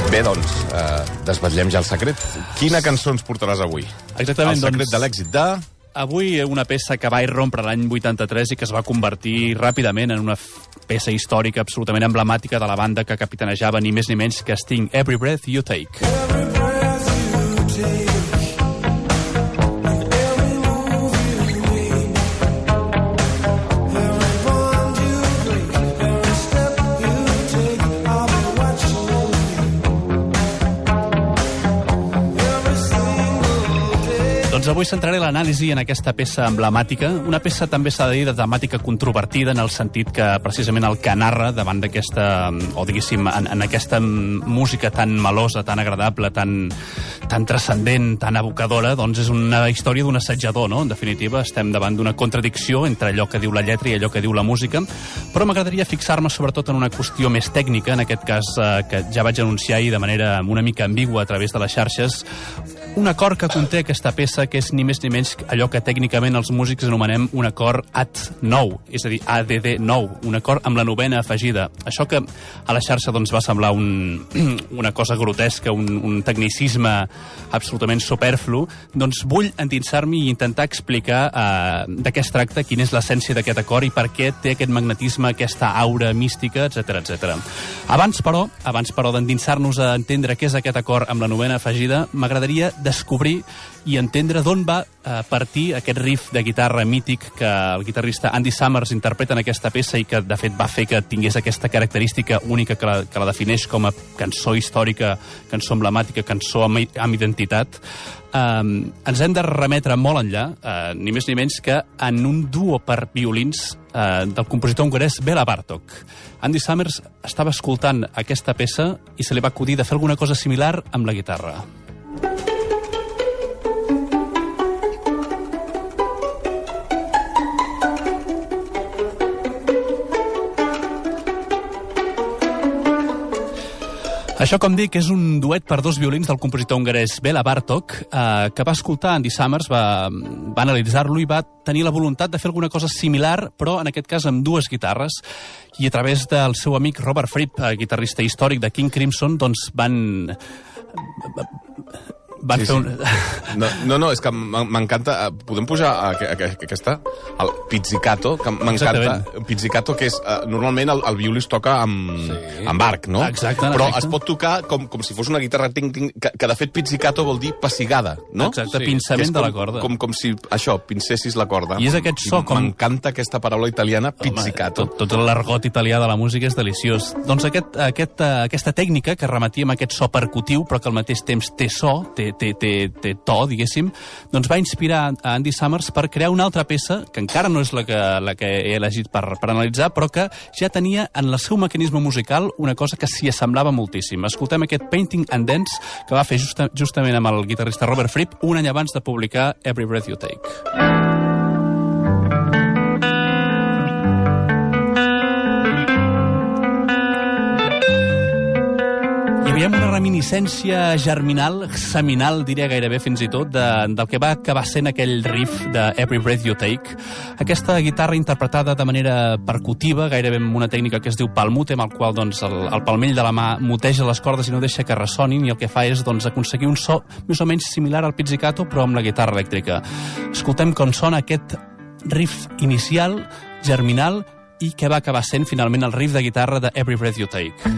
Bé, doncs, desvetllem ja el secret. Quina cançó ens portaràs avui? Exactament, el secret de l'èxit de... Avui una peça que va irrompre l'any 83 i que es va convertir ràpidament en una peça històrica absolutament emblemàtica de la banda que capitanejava ni més ni menys que Sting, Every Breath You Take. Doncs avui centraré l'anàlisi en aquesta peça emblemàtica, una peça també s'ha de dir de temàtica controvertida en el sentit que precisament el que narra davant d'aquesta, o diguéssim, en aquesta música tan melosa, tan agradable, tan transcendent, tan evocadora, doncs és una història d'un assetjador, no? En definitiva, estem davant d'una contradicció entre allò que diu la lletra i allò que diu la música, però m'agradaria fixar-me sobretot en una qüestió més tècnica, en aquest cas que ja vaig anunciar i de manera una mica ambigua a través de les xarxes, un acord que conté aquesta peça que és ni més ni menys allò que tècnicament els músics anomenem un acord AD9, és a dir, ADD9, un acord amb la novena afegida. Això que a la xarxa doncs, va semblar una cosa grotesca, un tecnicisme absolutament superflu, doncs vull endinsar-m'hi i intentar explicar de què es tracta, quina és l'essència d'aquest acord i per què té aquest magnetisme, aquesta aura mística, etc etc. Abans, però, d'endinsar-nos a entendre què és aquest acord amb la novena afegida, m'agradaria descobrir i entendre d'on va partir aquest riff de guitarra mític que el guitarrista Andy Summers interpreta en aquesta peça i que, de fet, va fer que tingués aquesta característica única que la defineix com a cançó històrica, cançó emblemàtica, cançó amb identitat. Ens hem de remetre molt enllà, ni més ni menys que en un duo per violins del compositor hongarès Béla Bartók. Andy Summers estava escoltant aquesta peça i se li va acudir de fer alguna cosa similar amb la guitarra. Això, com dic, és un duet per dos violins del compositor hongarès Béla Bartók, que va escoltar Andy Summers, va analitzar-lo i va tenir la voluntat de fer alguna cosa similar, però en aquest cas amb dues guitarres, i a través del seu amic Robert Fripp, guitarrista històric de King Crimson, doncs van fer un... No, és que m'encanta... Podem pujar aquesta? El pizzicato, que m'encanta. Pizzicato, que és... Normalment el violí es toca amb arc, no? Exacte. Però es pot tocar com si fos una guitarra que de fet pizzicato vol dir pessigada, no? Exacte, pinçament de la corda. Com si, això, pincessis la corda. I és aquest so com... M'encanta aquesta paraula italiana, pizzicato. Tot l'argot italià de la música és deliciós. Doncs aquesta tècnica que remetia amb aquest so percutiu, però que al mateix temps té so, té to, diguéssim, doncs va inspirar a Andy Summers per crear una altra peça, que encara no és la que he elegit per analitzar, però que ja tenia en el seu mecanisme musical una cosa que s'hi assemblava moltíssim. Escoltem aquest Painting and Dance que va fer justament amb el guitarrista Robert Fripp un any abans de publicar Every Breath You Take. Veiem una reminiscència germinal, seminal, diria gairebé fins i tot, del que va acabar sent aquell riff de Every Breath You Take. Aquesta guitarra interpretada de manera percutiva, gairebé amb una tècnica que es diu palmute, amb el qual doncs, el palmell de la mà muteja les cordes i no deixa que ressonin, i el que fa és doncs, aconseguir un so més o menys similar al pizzicato, però amb la guitarra elèctrica. Escoltem com sona aquest riff inicial, germinal, i que va acabar sent finalment el riff de guitarra de Every Breath You Take.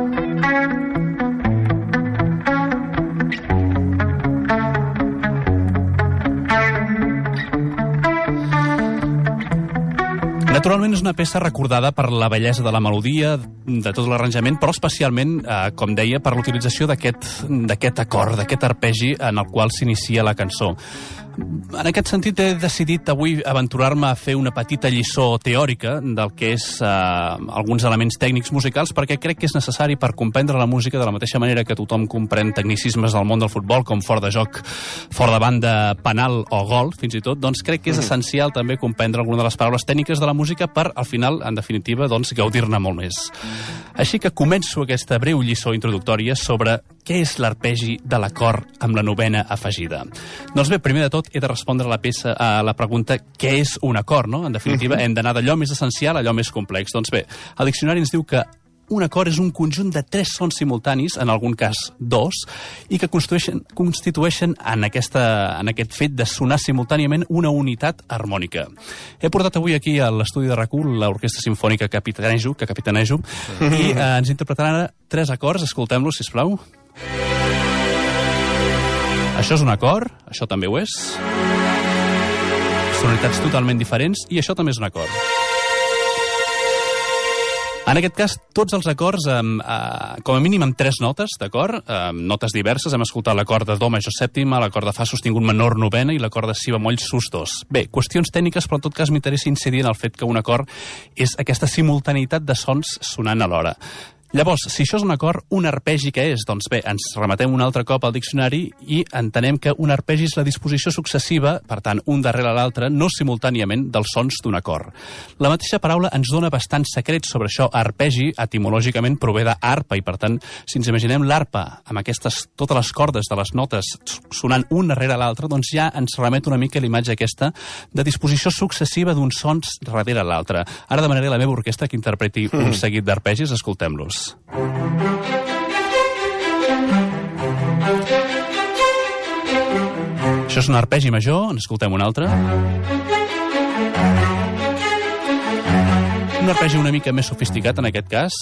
Naturalment és una peça recordada per la bellesa de la melodia, de tot l'arranjament, però especialment, com deia, per l'utilització d'aquest acord, d'aquest arpegi en el qual s'inicia la cançó. En aquest sentit, he decidit avui aventurar-me a fer una petita lliçó teòrica del que és alguns elements tècnics musicals, perquè crec que és necessari per comprendre la música de la mateixa manera que tothom comprèn tecnicismes del món del futbol, com fora de joc, fora de banda, penal o gol, fins i tot, doncs crec que és essencial també comprendre alguna de les paraules tècniques de la música per, al final, en definitiva, doncs, gaudir-ne molt més. Així que començo aquesta breu lliçó introductòria sobre què és l'arpegi de l'acord amb la novena afegida. Doncs bé, primer de tot, he de respondre a la pregunta què és un acord, no? En definitiva, hem d'anar d'allò més essencial a allò més complex. Doncs bé, el diccionari ens diu que un acord és un conjunt de 3 sons simultanis, en algun cas 2, i que constitueixen en aquest fet de sonar simultàniament una unitat harmònica. He portat avui aquí a l'estudi de RAC1 l'Orquestra Simfònica que capitanejo, i ens interpretaran ara 3 acords. Escoltem-los, sisplau. Això és un acord, això també ho és. Sonoritats totalment diferents, i això també és un acord. En aquest cas, tots els acords, com a mínim amb 3 notes, d'acord? Notes diverses, hem escoltat l'acord de do major sèptima, l'acord de fa sostingut menor novena i l'acord de si bemoll sus 2. Bé, qüestions tècniques, però en tot cas m'interessa incidir en el fet que un acord és aquesta simultaneïtat de sons sonant alhora. Llavors, si això és un acord, un arpegi què és? Doncs bé, ens remetem un altre cop al diccionari i entenem que un arpegi és la disposició successiva, per tant, un darrere l'altre, no simultàniament, dels sons d'un acord. La mateixa paraula ens dona bastants secrets sobre això. Arpegi, etimològicament, prové d'arpa, i per tant, si ens imaginem l'arpa amb totes les cordes de les notes sonant un darrere l'altre, doncs ja ens remet una mica l'imatge aquesta de disposició successiva d'uns sons darrere l'altre. Ara demanaré a la meva orquestra que interpreti un seguit d'arpegis. Escoltem-los. Això és un arpegi major, n'escoltem un altre. Un arpegi una mica més sofisticat, en aquest cas.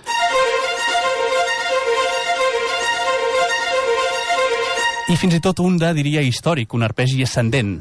I fins i tot un de, diria, històric, un arpegi ascendent.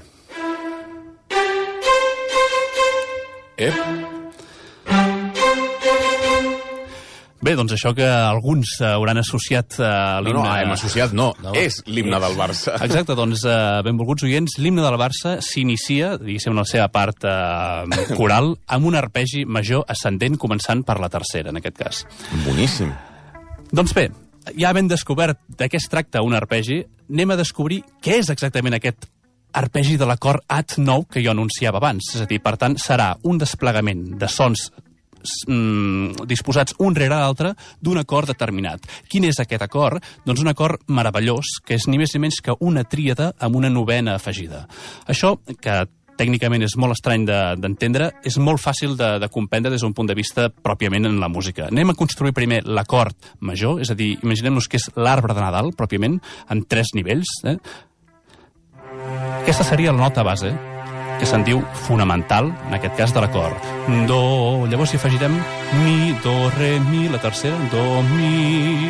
Bé, doncs això que alguns hauran associat a l'himne... No, hem associat, no. És l'himne del Barça. Exacte, doncs, benvolguts oients, l'himne del Barça s'inicia, diguéssim, en la seva part coral, amb un arpegi major ascendent, començant per la tercera, en aquest cas. Boníssim. Doncs bé, ja havent descobert de què es tracta un arpegi, anem a descobrir què és exactament aquest arpegi de l'acord At9 que jo anunciava abans. És a dir, per tant, serà un desplegament de sons disposats un rere l'altre d'un acord determinat. Quin és aquest acord? Doncs un acord meravellós, que és ni més ni menys que una tríada amb una novena afegida. Això, que tècnicament és molt estrany d'entendre, és molt fàcil de comprendre des d'un punt de vista pròpiament en la música. Anem a construir primer l'acord major, és a dir, imaginem-nos que és l'arbre de Nadal, pròpiament, en 3 nivells. Aquesta seria la nota base, que se'n diu fonamental, en aquest cas de l'acord. Do, llavors hi afegirem mi, do, re, mi, la tercera, do, mi,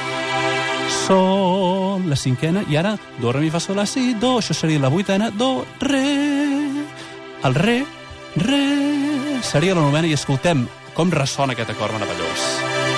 sol, la cinquena, i ara do, re, mi, fa, sol, la, si, do, això seria la vuitena, do, re, el re, seria la novena, i escoltem com ressona aquest acord meravellós.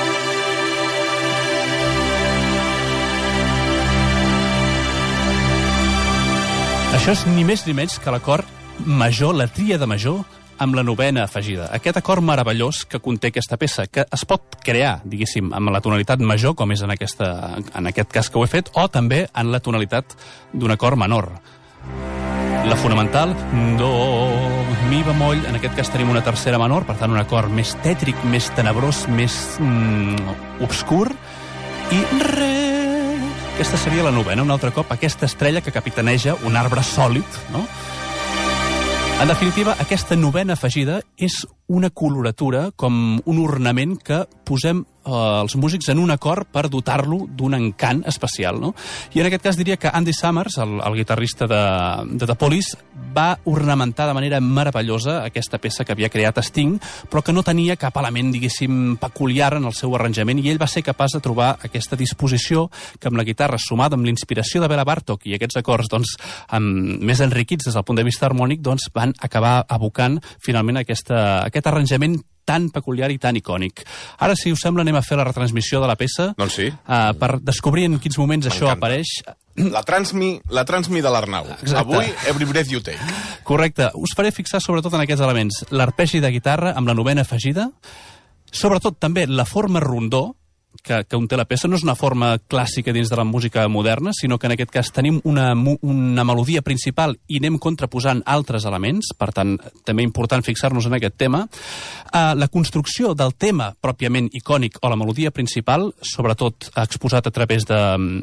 Això és ni més ni menys que l'acord major, la tríada major, amb la novena afegida. Aquest acord meravellós que conté aquesta peça, que es pot crear, diguéssim, amb la tonalitat major, com és en aquest cas que ho he fet, o també en la tonalitat d'un acord menor. La fonamental, do, mi bemoll, en aquest cas tenim una tercera menor, per tant un acord més tètric, més tenebrós, més obscur, i re. Aquesta seria la novena, un altre cop, aquesta estrella que capitaneja un arbre sòlid, no? En definitiva, aquesta novena afegida és una coloratura, com un ornament que posem els músics en un acord per dotar-lo d'un encant especial, no? I en aquest cas diria que Andy Summers, el guitarrista de The Police, va ornamentar de manera meravellosa aquesta peça que havia creat Sting, però que no tenia cap element, diguéssim, peculiar en el seu arranjament, i ell va ser capaç de trobar aquesta disposició que amb la guitarra, sumada amb l'inspiració de Bela Bartók i aquests acords doncs, més enriquits des del punt de vista harmònic, doncs, van acabar abocant finalment aquest arranjament tan peculiar i tan icònic. Ara, si us sembla, anem a fer la retransmissió de la peça. Doncs sí. Per descobrir en quins moments això apareix. La transmi de l'Arnau. Exacte. Avui, Every Breath You Take. Correcte. Us faré fixar sobretot en aquests elements. L'arpegi de guitarra amb la novena afegida, sobretot també la forma rondó, que conté la peça, no és una forma clàssica dins de la música moderna, sinó que en aquest cas tenim una melodia principal i anem contraposant altres elements, per tant, també important fixar-nos en aquest tema. La construcció del tema pròpiament icònic o la melodia principal, sobretot exposat a través de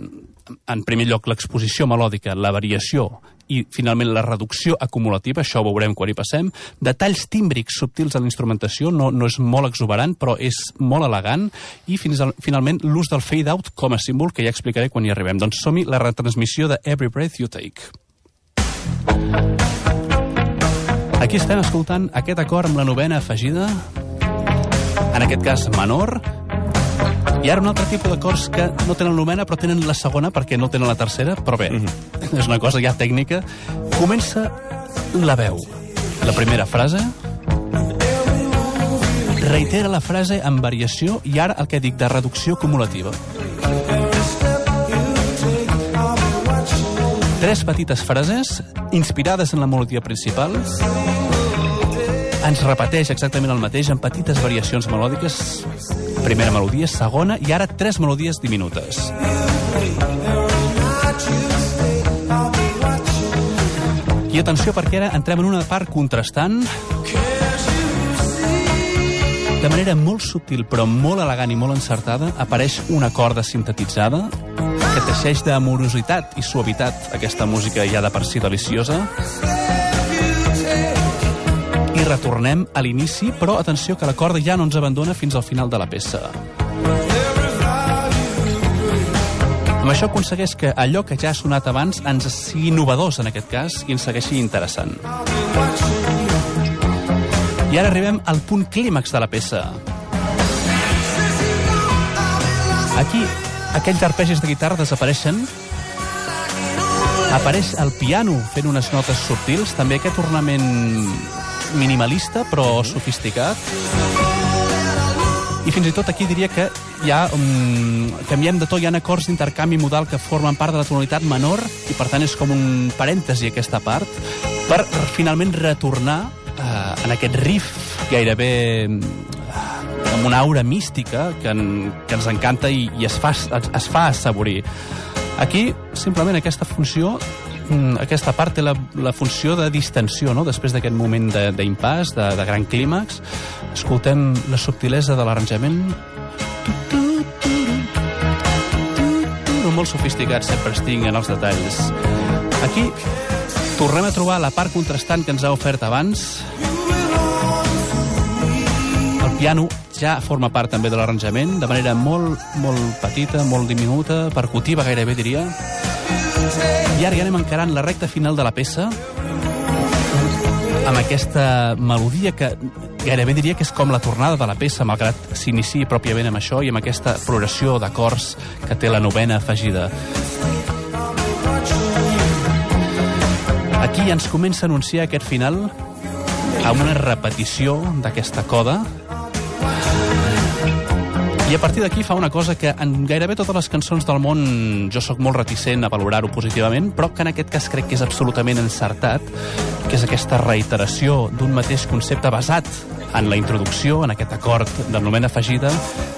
en primer lloc, l'exposició melòdica, la variació i, finalment, la reducció acumulativa, això ho veurem quan hi passem, detalls tímbrics subtils a la instrumentació, no és molt exuberant, però és molt elegant, i, finalment, l'ús del fade-out com a símbol, que ja explicaré quan hi arribem. Doncs som-hi, la retransmissió de Every Breath You Take. Aquí estem escoltant aquest acord amb la novena afegida, en aquest cas menor, i ara un altre tipus d'acords que no tenen novena però tenen la segona perquè no tenen la tercera, però bé, és una cosa ja tècnica. Comença la veu. La primera frase, reitera la frase amb variació i ara el que dic de reducció acumulativa. 3 petites frases inspirades en la melodia principal, ens repeteix exactament el mateix amb petites variacions melòdiques. Primera melodia, segona, i ara 3 melodies diminutes. I atenció, perquè ara entrem en una part contrastant, de manera molt subtil però molt elegant i molt encertada, apareix una corda sintetitzada que teixeix d'amorositat i suavitat aquesta música ja de per si deliciosa. I retornem a l'inici, però atenció que la corda ja no ens abandona fins al final de la peça. Amb això aconsegueix que allò que ja ha sonat abans ens sigui innovadors en aquest cas i ens segueixi interessant. I ara arribem al punt clímax de la peça. Aquí, aquells arpegis de guitarra desapareixen. Apareix el piano fent unes notes subtils, també aquest ornament minimalista però sofisticat, i fins i tot aquí diria que ja canviem de to, hi ha acords d'intercanvi modal que formen part de la tonalitat menor i per tant és com un parèntesi aquesta part per finalment retornar en aquest riff gairebé amb una aura mística que ens encanta i es fa assaborir. Aquí simplement aquesta funció, aquesta part té la funció de distensió, no? Després d'aquest moment d'impàs, de gran clímax, escoltem la subtilesa de l'arranjament. Molt sofisticat, sempre estic en els detalls. Aquí tornem a trobar la part contrastant que ens ha ofert abans. El piano ja forma part també de l'arranjament, de manera molt, molt petita, molt diminuta, percutiva gairebé diria. I ara ja anem encarant la recta final de la peça amb aquesta melodia que gairebé diria que és com la tornada de la peça, malgrat s'iniciï pròpiament amb això i amb aquesta progressió d'acords que té la novena afegida. Aquí ja ens comença a anunciar aquest final amb una repetició d'aquesta coda. I a partir d'aquí fa una cosa que en gairebé totes les cançons del món jo sóc molt reticent a valorar-ho positivament, però que en aquest cas crec que és absolutament encertat, que és aquesta reiteració d'un mateix concepte basat en la introducció, en aquest acord de novena afegida.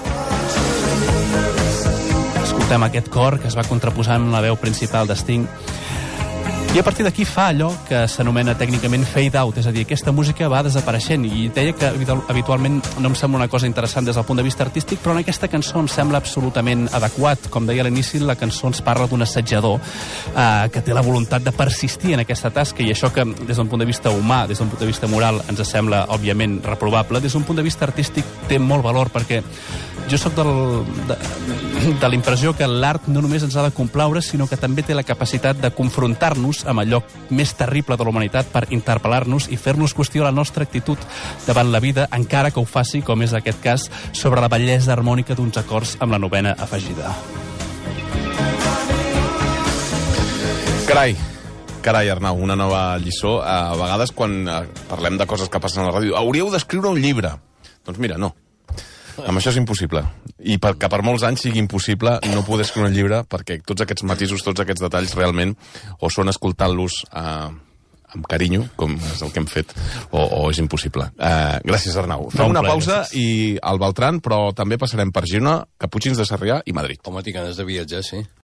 Escoltem aquest cor que es va contraposant amb la veu principal de Sting. I a partir d'aquí fa allò que s'anomena tècnicament fade-out, és a dir, aquesta música va desapareixent, i deia que habitualment no em sembla una cosa interessant des del punt de vista artístic, però en aquesta cançó em sembla absolutament adequat. Com deia a l'inici, la cançó ens parla d'un assetjador que té la voluntat de persistir en aquesta tasca, i això que des d'un punt de vista humà, des d'un punt de vista moral, ens sembla, òbviament, reprovable, des d'un punt de vista artístic té molt valor, perquè jo sóc de la impressió que l'art no només ens ha de complaure, sinó que també té la capacitat de confrontar-nos amb allò més terrible de la humanitat per interpel·lar-nos i fer-nos qüestionar la nostra actitud davant la vida, encara que ho faci, com és aquest cas, sobre la bellesa harmònica d'uns acords amb la novena afegida. Carai, Arnau, una nova lliçó. A vegades, quan parlem de coses que passen a la ràdio, hauríeu d'escriure un llibre. Doncs mira, no. Amb això és impossible. I que per molts anys sigui impossible no poder escriure un llibre, perquè tots aquests matisos, tots aquests detalls realment o són escoltant-los amb carinyo, com és el que hem fet, o és impossible. Gràcies, Arnau. Fem una pausa i al Beltran, però també passarem per Girona, Caputxins de Sarrià i Madrid. Home, tinc ganes de viatjar, sí.